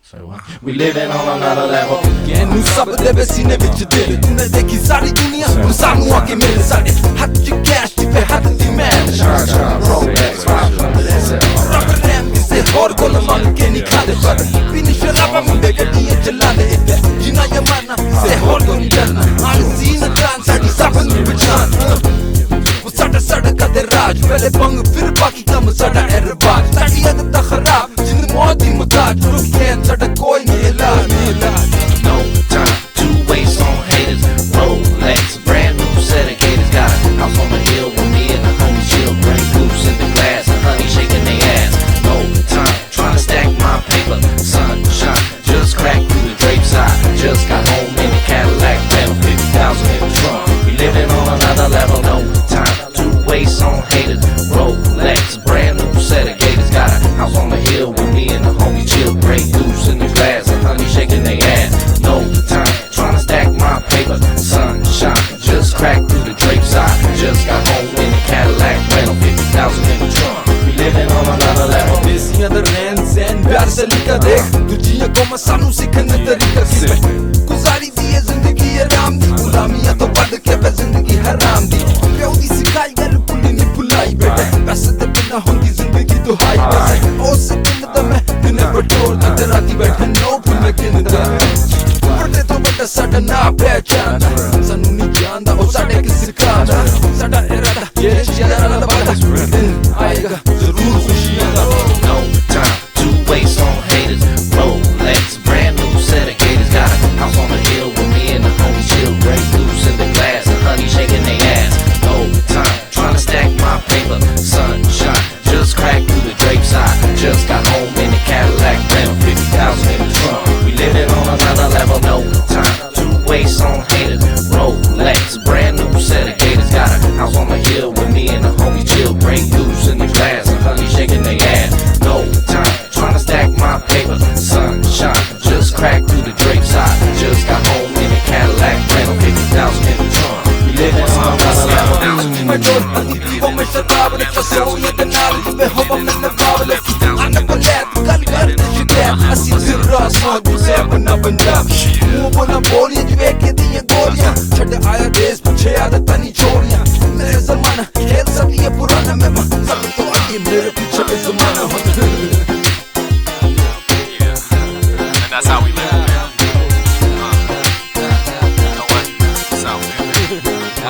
We living on another level. ਨੂੰ ਸਭ ਦੇ ਵੇ ਸੀਨੇ ਵਿੱਚ ਦਿਲ ਤੂਨੇ ਦੇਖੀ ਸਾਰੀ ਦੁਨੀਆ ਹੁਣ ਸਾਨੂੰ ਆ ਕੇ ਮਿਲ ਸਾਡੇ ਹੱਥ 'ਚ ਕੈਸ਼ ਤੇ ਹੱਥ ਦੀ ਮੈਨ Rolex 500 ਰੱਬ ਰੈਮ ਕਿਸੇ ਹੋਰ ਕੋਲ ਮੰਗ ਕੇ ਨਹੀਂ ਖਾਦੇ ਪਰ ਪੀਣੀ ਸ਼ਰਾਬਾਂ ਮੁੰਡੇ ਗੱਡੀਆਂ ਚਲਾਉਂਦੇ ਇੱਥੇ ਜਿੰਨਾ ਜਮਾਨਾ ਸੇ ਹੋਰ ਤੋਂ ਨਹੀਂ ਡਰਨਾ ਆਲਸੀ ਨਾ ਜਾਨ ਸਾਡੀ ਸਭ ਨੂੰ ਪਛਾਣ ਉਹ ਸਾਡਾ ਕਦੇ ਰਾਜ ਪਹਿਲੇ ਪੰਗ ਫਿਰ ਬਾਕੀ ਕੰਮ ਸਾਡਾ ਇਹ ਰਿਵਾਜ ਸਾਡੀ ਆਦਤ ਖਰਾਬ ਜਿੰਨ ਮੌਤ ਦੀ ਮੁਤਾਜ ਰੁਕੇ ਸਾਡਾ ਕੋਈ ਨਹੀਂ ਇਲਾਜ No time to waste on haters. Rolex, brand new set of gators. Got a house on the hill with me and the homies chill. Grey goose in the glass and honey shaking their ass. No time trying to stack my paper. Sunshine just cracked through the drape side. Just got home in the Cadillac, ran 50,000 in the trunk. We living on another level. No time to waste on haters. Rolex, brand new set of gators. Got a house on the hill with me and the homies chill. Grey goose in the glass and honey shaking their ass. No time trying to stack my paper. Sunshine just cracked through the drape side. Just got home in the Cadillac, ran 50,000 in the trunk. We living on another level. Busy on the rents and प्यार से लिखा देख तुझिया को मैं सानू सीखने तरीका की गुजारी दी है जिंदगी आराम दी गुलामियां तो बढ़ के वे जिंदगी हराम दी प्यार दी सिखाई गल पुली नहीं भुलाई बेटा पैसे ते बिना होंदी जिंदगी तो हाई पैसे उस दिन दा मैं दिन पेट्रोल ते राती बैठे नो भूल मैं किनदा बड़े तो बड़ा साडा ना पहचान सानू नहीं जानदा ओ साडे किस सिखादा साडा इरादा ये जिया दा वादा दिन आएगा जरूर खुशियां दा No time to waste on haters. Rolex, brand new set of gators. Got a house on the hill with me and the homies chill. Grey goose in the glass and honey shaking their ass. No time trying to stack my paper. Sunshine just cracked through the drape side. Just got home in the Cadillac, ran 50,000 in the trunk. We living on another level. No time to waste on haters. Rolex, brand new set of gators. Got a house on the hill with me and the homies chill. Grey goose in the glass and honey shaking their ass. No time trying to stack my paper. Sunshine just cracked through the drape side. Just got home in the Cadillac, ran 50,000 in the trunk. We living on another level. My door aditivo me shatav le fasonia de nal be hoba me ne bavle ana palet gal gar de shidem asi zirras no duse bana bandab mu bona boli jve ke diye goliyan chhad aaya des puche aadat nahi choriyan mere zamana khel sab ye purana mein sab to aage mere piche be zamana ho And that's how we live, man. You know what? That's how we live.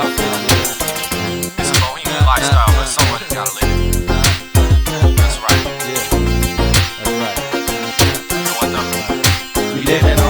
It's a bohemian lifestyle, but someone has gotta live. That's right. yeah that's right You know what though? We living on